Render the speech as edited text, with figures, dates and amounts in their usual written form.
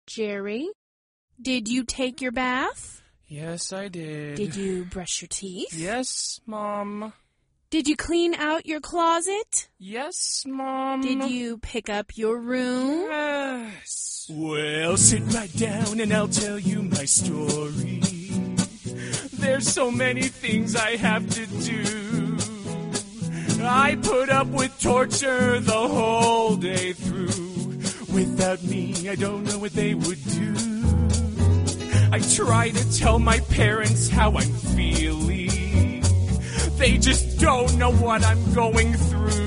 Jerry, did you take your bath? Yes, I did. Did you brush your teeth? Yes, Mom. Did you clean out your closet? Yes, Mom. Did you pick up your room? Yes. Well, sit right down and I'll tell you my story. There's so many things I have to do. I put up with torture the whole day through. Without me, I don't know what they would do. I try to tell my parents how I'm feeling. They just don't know what I'm going through.